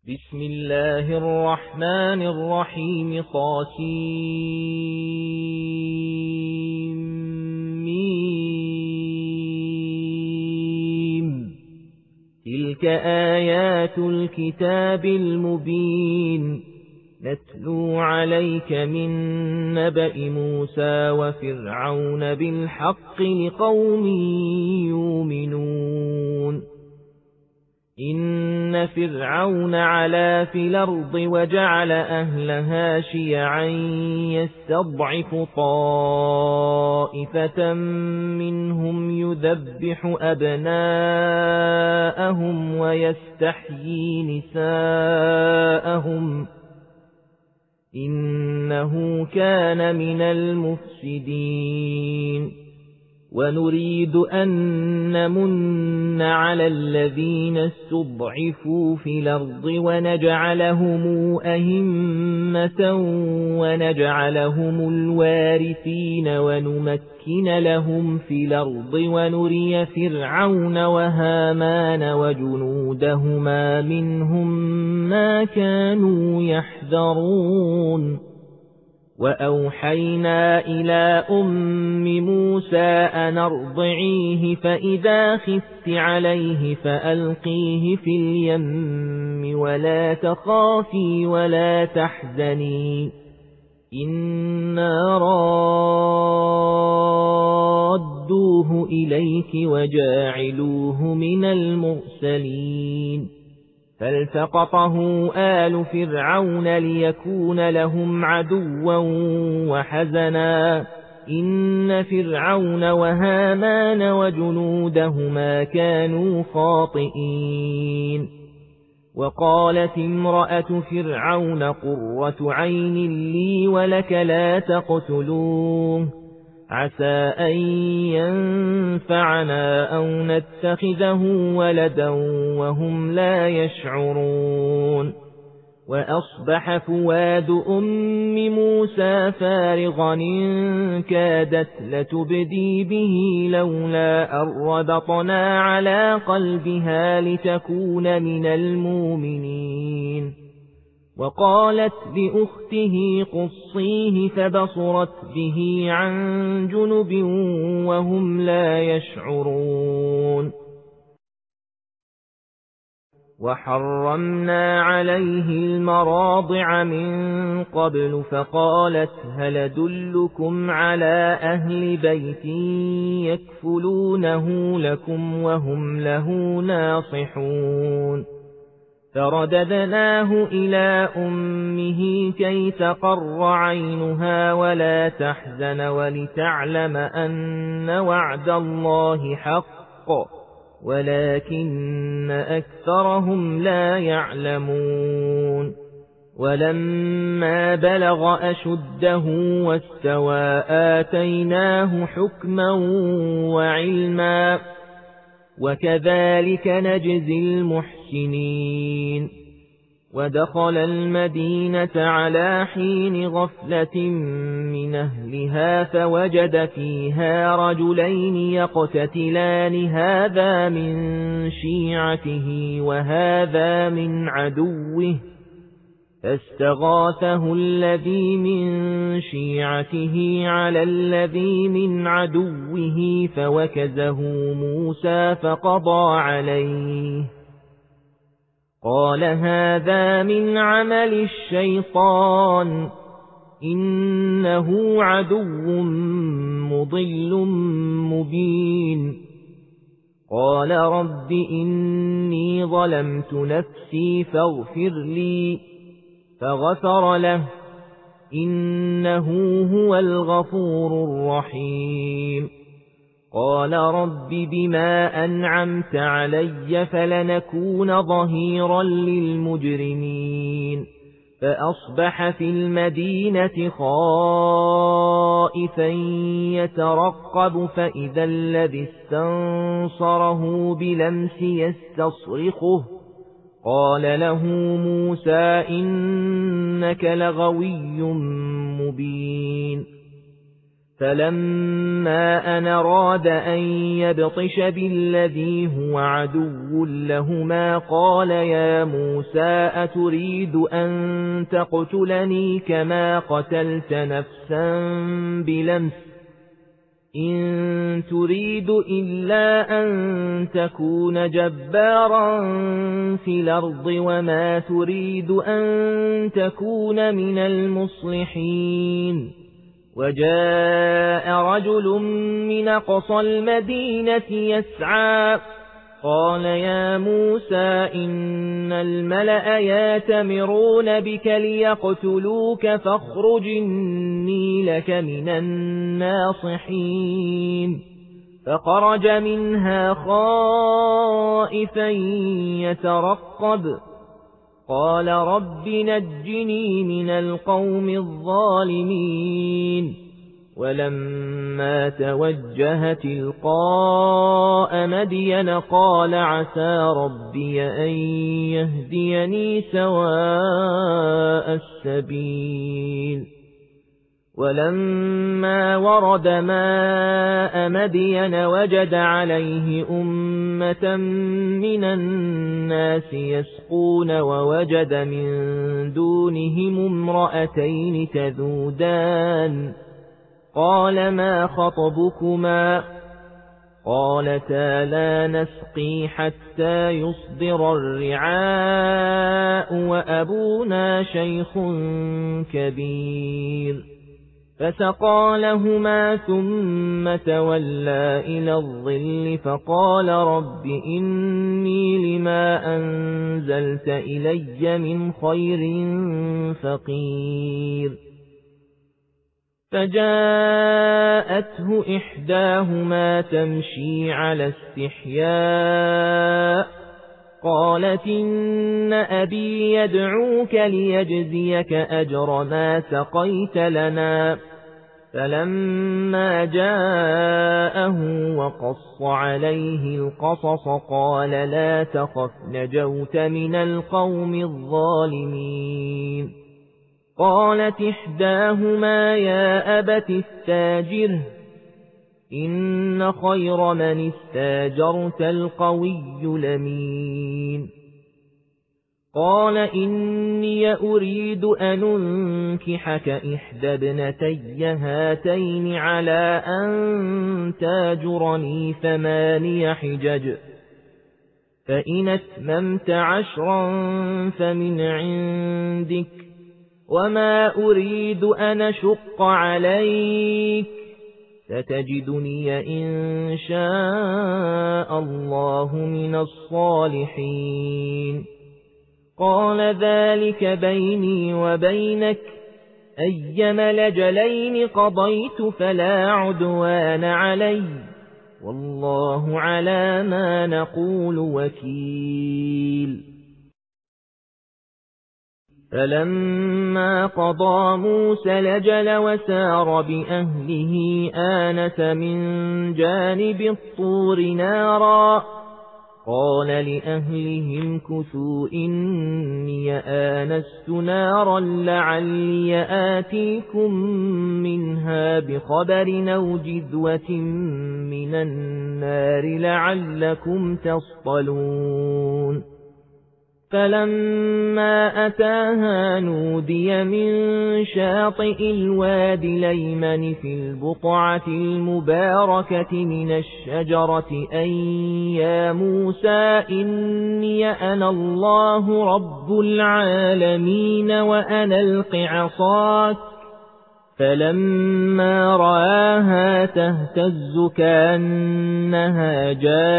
بسم الله الرحمن الرحيم طاسيم. تلك آيات الكتاب المبين نتلو عليك من نبأ موسى وفرعون بالحق لقوم يؤمنون. إن فرعون علا في الأرض وجعل أهلها شيعا يستضعف طائفة منهم يذبح أبناءهم ويستحيي نساءهم إنه كان من المفسدين. ونريد أن نمن على الذين استضعفوا في الأرض ونجعلهم أئمة ونجعلهم الوارثين ونمكن لهم في الأرض ونري فرعون وهامان وجنودهما منهم ما كانوا يحذرون. وأوحينا إلى أم موسى أن أرضعيه فإذا خفت عليه فألقيه في اليم ولا تخافي ولا تحزني إنا رادوه إليك وجاعلوه من المرسلين. فالتقطه آل فرعون ليكون لهم عدوا وحزنا إن فرعون وهامان وجنودهما كانوا خاطئين. وقالت امرأة فرعون قرة عين لي ولك لا تقتلوه عسى أن ينفعنا أو نتخذه ولدا وهم لا يشعرون. وأصبح فؤاد أم موسى فارغا إن كادت لتبدي به لولا أن ربطنا على قلبها لتكون من المؤمنين. وقالت لأخته قصيه فبصرت به عن جنب وهم لا يشعرون. وحرمنا عليه المراضع من قبل فقالت هل أدلكم على أهل بيت يكفلونه لكم وهم له ناصحون. فرددناه إلى أمه كي تقر عينها ولا تحزن ولتعلم أن وعد الله حق ولكن أكثرهم لا يعلمون. ولما بلغ أشده واستوى آتيناه حكما وعلما وكذلك نجزي المحسنين. ودخل المدينة على حين غفلة من أهلها فوجد فيها رجلين يقتتلان هذا من شيعته وهذا من عدوه فاستغاثه الذي من شيعته على الذي من عدوه فوكزه موسى فقضى عليه قال هذا من عمل الشيطان إنه عدو مضل مبين. قال رب إني ظلمت نفسي فاغفر لي فغفر له إنه هو الغفور الرحيم. قال رب بما أنعمت علي فلنكون ظهيرا للمجرمين. فأصبح في المدينة خائفا يترقب فإذا الذي استنصره بلمس يستصرخه قال له موسى إنك لغوي مبين. فلما أن أراد أن يبطش بالذي هو عدو لهما قال يا موسى أتريد أن تقتلني كما قتلت نفسا بلمس إن تريد إلا أن تكون جبارا في الأرض وما تريد أن تكون من المصلحين وجاء رجل من أقصى المدينة يسعى قال يا موسى إن الملأ يأتمرون بك ليقتلوك فاخرج إني لك من الناصحين فخرج منها خائفا يترقب قال رب نجني من القوم الظالمين ولما توجه تلقاء مدين قال عسى ربي أن يهديني سواء السبيل ولما ورد ماء مدين وجد عليه أمة من الناس يسقون ووجد من دونهم امرأتين تذودان قال ما خطبكما قالتا لا نسقي حتى يصدر الرعاء وأبونا شيخ كبير فسقى لهما ثم تولى إلى الظل فقال رب إني لما أنزلت إلي من خير فقير فجاءته إحداهما تمشي على استحياء قالت إن أبي يدعوك ليجزيك أجر ما سقيت لنا فلما جاءه وقص عليه القصص قال لا تخف نجوت من القوم الظالمين قالت إحداهما يا أبت استاجره إن خير من استاجرت القوي الأمين قال إني أريد أن أنكحك إحدى ابنتي هاتين على أن تاجرني 8 حجج فإن أتممت 10 فمن عندك وما أريد أن أشق عليك ستجدني إن شاء الله من الصالحين قال ذلك بيني وبينك أيما الأجلين قضيت فلا عدوان علي والله على ما نقول وكيل فلما قضى موسى الأجل وسار بأهله آنس من جانب الطور نارا قال لأهلهم كثوا إني آنست نارا لعلي آتيكم منها بخبر أو جذوة من النار لعلكم تصطلون فلما أتاها نودي من شاطئ الوادي الأيمن في البقعة المباركة من الشجرة أن يا موسى إني أنا الله رب العالمين وأن ألق عصاك فلما رآها تهتز كأنها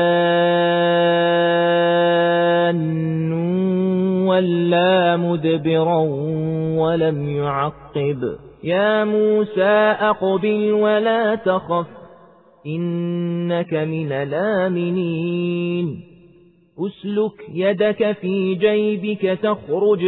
جان ولا مدبرا ولم يعقب يا موسى أقبل ولا تخف إنك من الآمنين أسلك يدك في جيبك تخرج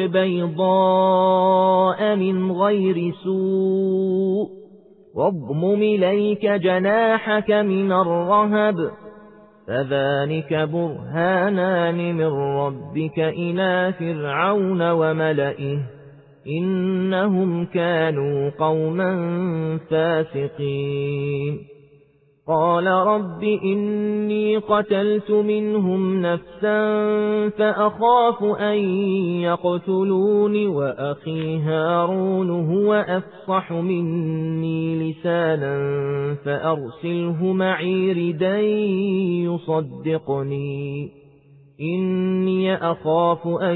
بيضاء من غير سوء واضمم إليك جناحك من الرهب فذلك برهانان من ربك إلى فرعون وملئه إنهم كانوا قوما فاسقين قال رب إني قتلت منهم نفسا فأخاف أن يقتلون وأخي هارون هو أفصح مني لسانا فأرسله معي ردا يصدقني إني أخاف أن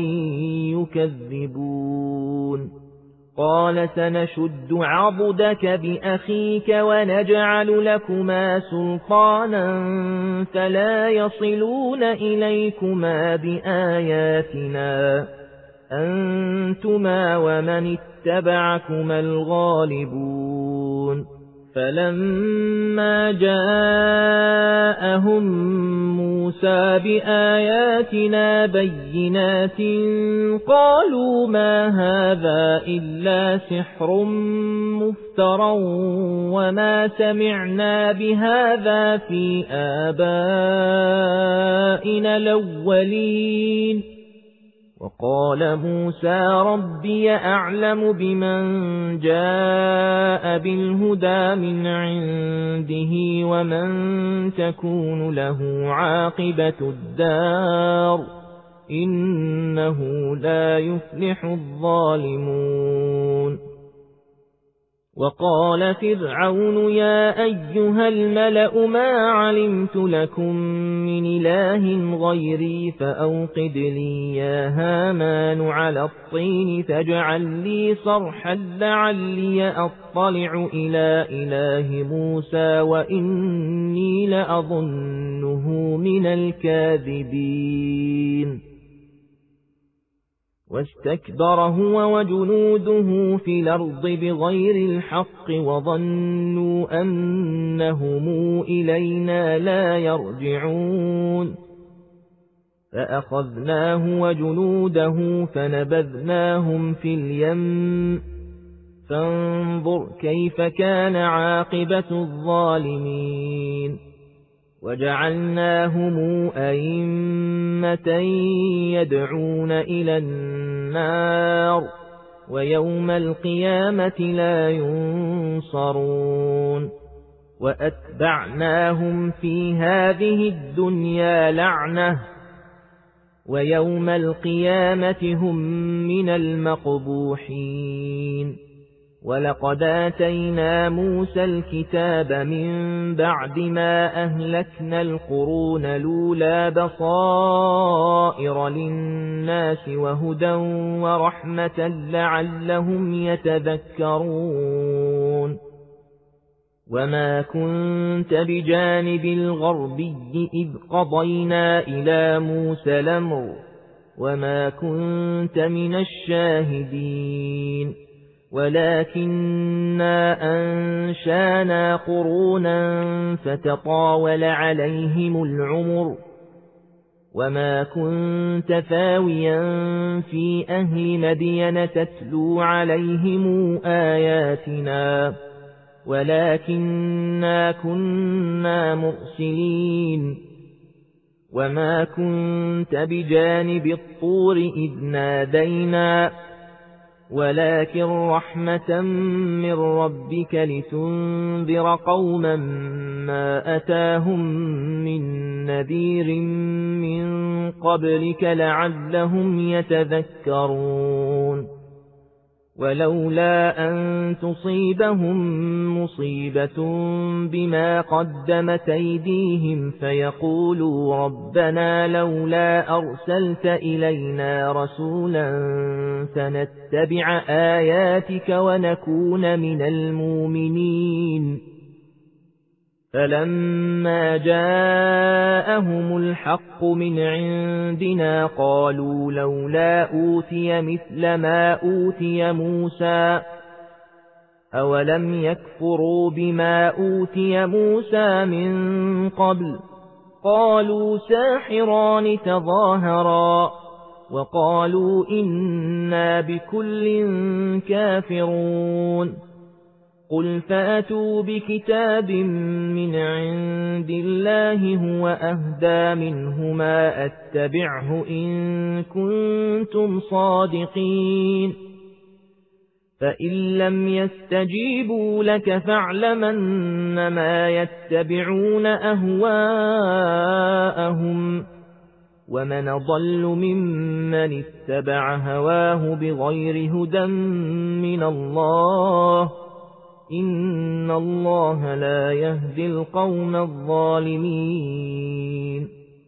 يكذبون قال سنشد عضدك بأخيك ونجعل لكما سلطانا فلا يصلون إليكما بآياتنا أنتما ومن اتبعكما الغالبون فلما جاءهم موسى بآياتنا بينات قالوا ما هذا إلا سحر مفترى وما سمعنا بهذا في آبائنا الأولين وقال موسى ربي أعلم بمن جاء بالهدى من عنده ومن تكون له عاقبة الدار إنه لا يفلح الظالمون وقال فرعون يا أيها الملأ ما علمت لكم من إله غيري فأوقد لي يا هامان على الطين فاجعل لي صرحا لعلي أطلع إلى إله موسى وإني لأظنه من الكاذبين واستكبر هو وجنوده في الأرض بغير الحق وظنوا أنهم إلينا لا يرجعون فأخذناه وجنوده فنبذناهم في اليم فانظر كيف كان عاقبة الظالمين وجعلناهم أئمة يدعون إلى النار ويوم القيامة لا ينصرون وأتبعناهم في هذه الدنيا لعنة ويوم القيامة هم من المقبوحين ولقد آتينا موسى الكتاب من بعد ما أهلكنا القرون الأولى بصائر للناس وهدى ورحمة لعلهم يتذكرون وما كنت بجانب الغربي إذ قضينا إلى موسى الأمر وما كنت من الشاهدين ولكننا أنشانا قرونا فتطاول عليهم العمر وما كنت ثاويا في أهل مدين تتلو عليهم آياتنا ولكننا كنا مرسلين وما كنت بجانب الطور إذ نادينا ولكن رحمة من ربك لتنذر قوما ما أتاهم من نذير من قبلك لعلهم يتذكرون ولولا أن تصيبهم مصيبة بما قدمت أيديهم فيقولوا ربنا لولا أرسلت إلينا رسولا فنتبع آياتك ونكون من المؤمنين فلما جاءهم الحق من عندنا قالوا لولا أوتي مثل ما أوتي موسى أولم يكفروا بما أوتي موسى من قبل قالوا ساحران تظاهرا وقالوا إنا بكل كافرون قل فأتوا بكتاب من عند الله هو أهدى منهما أتبعه إن كنتم صادقين فإن لم يستجيبوا لك فاعلم أنما يتبعون أهواءهم ومن ضل ممن اتبع هواه بغير هدى من الله إن الله لا يهدي القوم الظالمين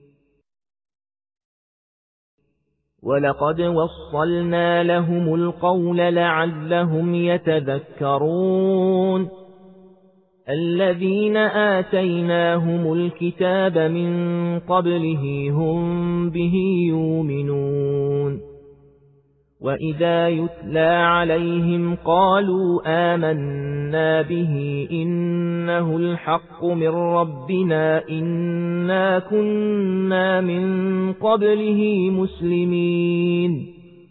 ولقد وصلنا لهم القول لعلهم يتذكرون الذين آتيناهم الكتاب من قبله هم به يؤمنون وإذا يتلى عليهم قالوا آمنا به إنه الحق من ربنا إنا كنا من قبله مسلمين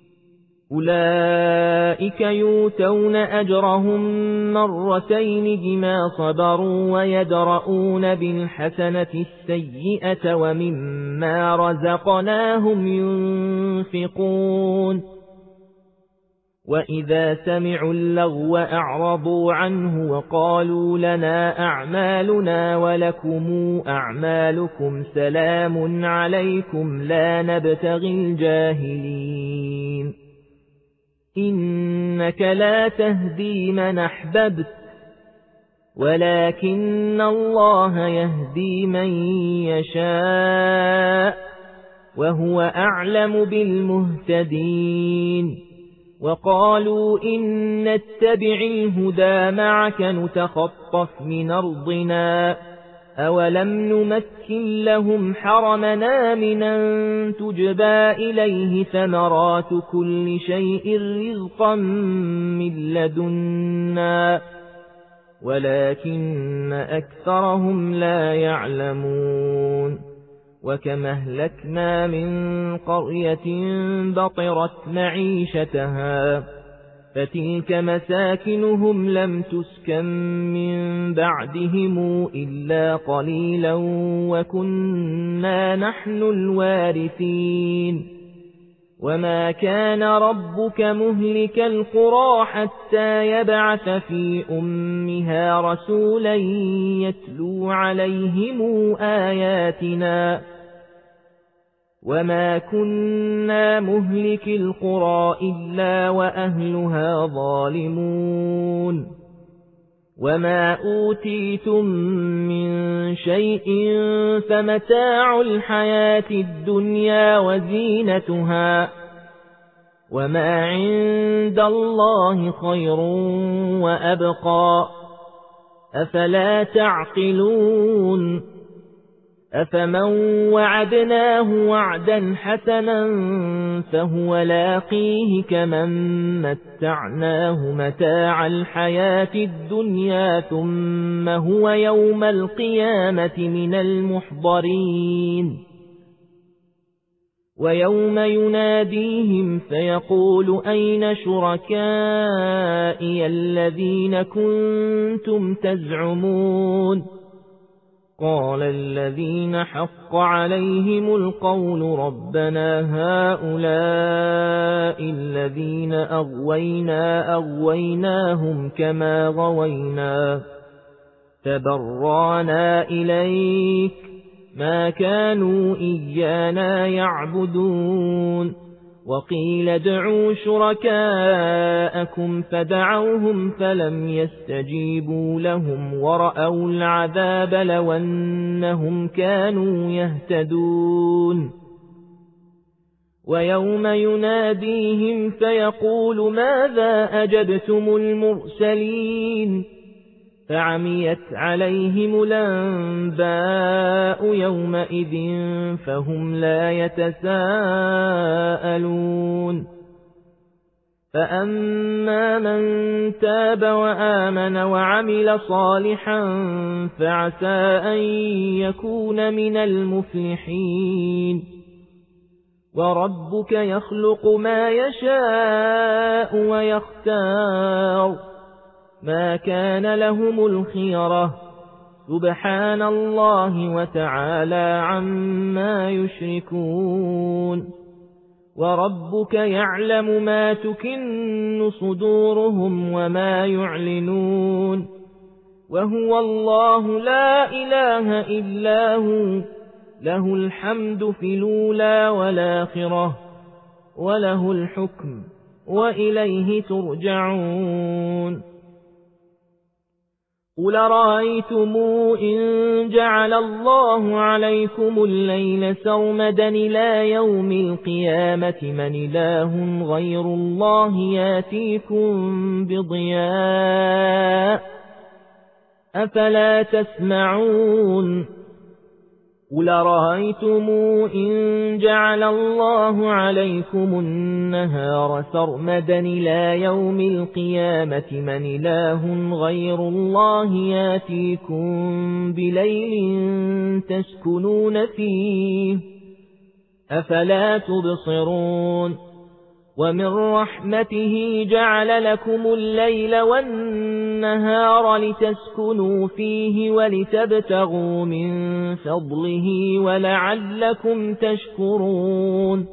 أولئك يؤتون أجرهم مرتين بما صبروا ويدرؤون بالحسنة السيئة ومما رزقناهم ينفقون وإذا سمعوا اللغو أعرضوا عنه وقالوا لنا أعمالنا ولكم أعمالكم سلام عليكم لا نبتغي الجاهلين إنك لا تهدي من أحببت ولكن الله يهدي من يشاء وهو أعلم بالمهتدين وقالوا إن نتبع الهدى معك نتخطف من أرضنا أولم نمكن لهم حرمنا من أن تجبى إليه ثمرات كل شيء رزقا من لدنا ولكن أكثرهم لا يعلمون وكم أهلكنا من قرية بطرت معيشتها فتلك مساكنهم لم تسكن من بعدهم إلا قليلا وكنا نحن الوارثين وما كان ربك مهلك القرى حتى يبعث في أمها رسولا يتلو عليهم آياتنا وما كنا مهلك القرى إلا وأهلها ظالمون وما أوتيتم من شيء فمتاع الحياة الدنيا وزينتها وما عند الله خير وأبقى أفلا تعقلون أفمن وعدناه وعدا حسنا فهو لاقيه كمن متعناه متاع الحياة الدنيا ثم هو يوم القيامة من المحضرين ويوم يناديهم فيقول أين شركائي الذين كنتم تزعمون قال الذين حق عليهم القول ربنا هؤلاء الذين أغويناهم كما غوينا تبرانا إليك ما كانوا إيانا يعبدون وقيل ادعوا شركاءكم فدعوهم فلم يستجيبوا لهم ورأوا العذاب لو أنهم كانوا يهتدون ويوم يناديهم فيقول ماذا أجبتم المرسلين فعميت عليهم الأنباء يومئذ فهم لا يتساءلون فأما من تاب وآمن وعمل صالحا فعسى أن يكون من المفلحين وربك يخلق ما يشاء ويختار ما كان لهم الخيرة سبحان الله وتعالى عما يشركون وربك يعلم ما تكن صدورهم وما يعلنون وهو الله لا إله إلا هو له الحمد في الأولى والآخرة وله الحكم وإليه ترجعون قل رأيتم إن جعل الله عليكم الليل سرمدا إلى يوم القيامة من إله غير الله ياتيكم بضياء أفلا تسمعون قل رأيتم إن جعل الله عليكم النهار سرمدا إلى يوم القيامة من إله غير الله ياتيكم بليل تسكنون فيه أفلا تبصرون ومن رحمته جعل لكم الليل والنهار لتسكنوا فيه ولتبتغوا من فضله ولعلكم تشكرون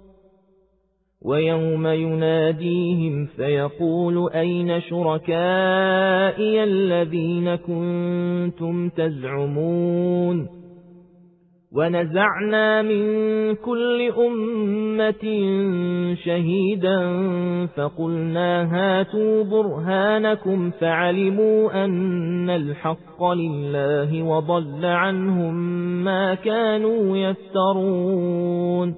ويوم يناديهم فيقول أين شركائي الذين كنتم تزعمون ونزعنا من كل أمة شهيدا فقلنا هاتوا برهانكم فعلموا أن الحق لله وضل عنهم ما كانوا يفترون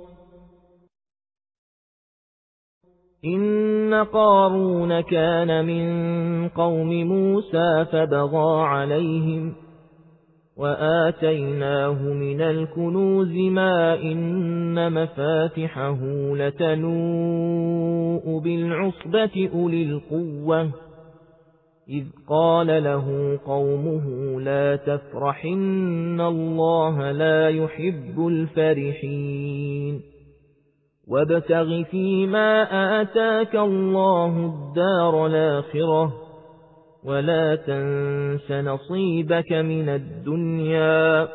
إن قارون كان من قوم موسى فبغى عليهم وآتيناه من الكنوز ما إن مفاتحه لتنوء بالعصبة أولي القوة إذ قال له قومه لا تفرح إن الله لا يحب الفرحين وابتغ فيما آتاك الله الدار الآخرة ولا تنس نصيبك من الدنيا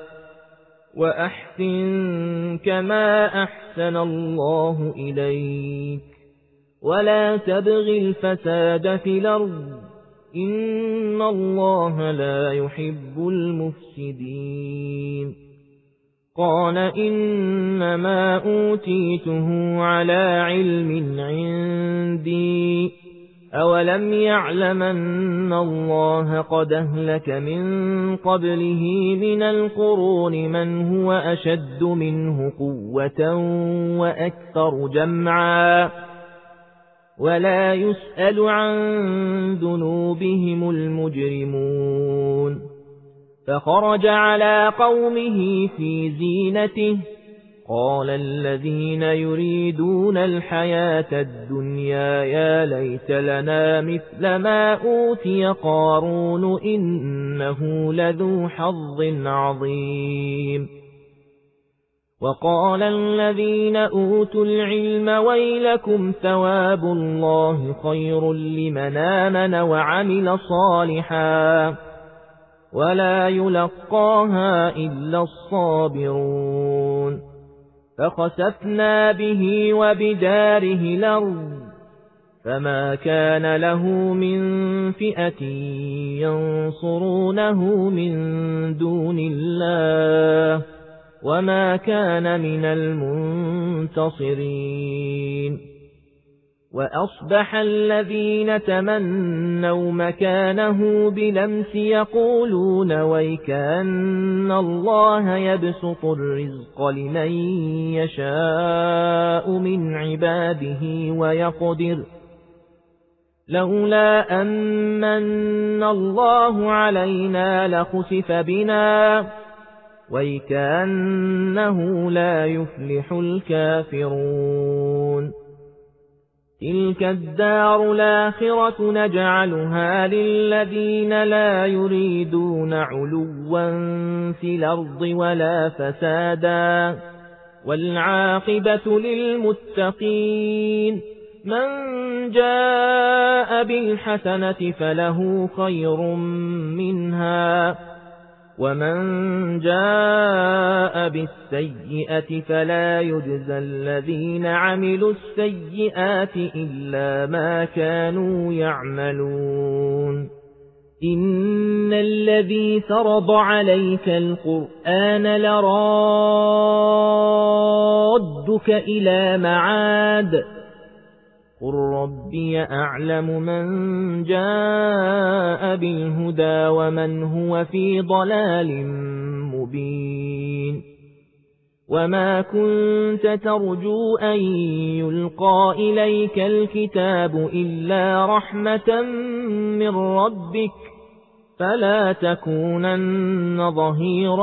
وأحسن كما أحسن الله إليك ولا تبغ الفساد في الأرض إن الله لا يحب المفسدين قال إنما أوتيته على علم عندي أولم يعلم أن الله قد أهلك من قبله من القرون من هو أشد منه قوة وأكثر جمعا ولا يسأل عن ذنوبهم المجرمون فخرج على قومه في زينته قال الذين يريدون الحياة الدنيا يا ليت لنا مثل ما أوتي قارون إنه لذو حظ عظيم وقال الذين أوتوا العلم ويلكم ثواب الله خير لمن آمن وعمل صالحا ولا يلقاها إلا الصابرون فخسفنا به وبداره الأرض فما كان له من فئة ينصرونه من دون الله وما كان من المنتصرين وأصبح الذين تمنوا مكانه بلمس يقولون ويكأن الله يبسط الرزق لمن يشاء من عباده ويقدر لولا أمن الله علينا لخسف بنا ويكأنه لا يفلح الكافرون تلك الدار الآخرة نجعلها للذين لا يريدون علوا في الأرض ولا فسادا والعاقبة للمتقين من جاء بالحسنة فله خير منها ومن جاء بالسيئة فلا يجزى الذين عملوا السيئات إلا ما كانوا يعملون إن الذي فرض عليك القرآن لرادك إلى معاد قل ربي أعلم من جاء بالهدى ومن هو في ضلال مبين وما كنت ترجو أن يلقى إليك الكتاب إلا رحمة من ربك فلا تكونن ظهيرا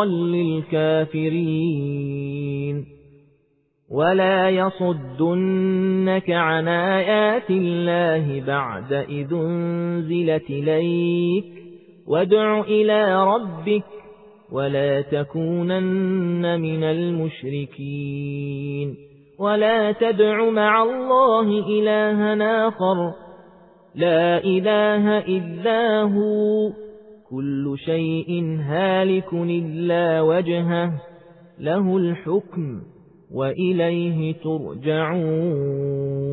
للكافرين ولا يصدنك عن آيات الله بعد إذ أنزلت إليك وادع إلى ربك ولا تكونن من المشركين ولا تدع مع الله إلها آخر لا إله إلا هو كل شيء هالك إلا وجهه له الحكم وإليه ترجعون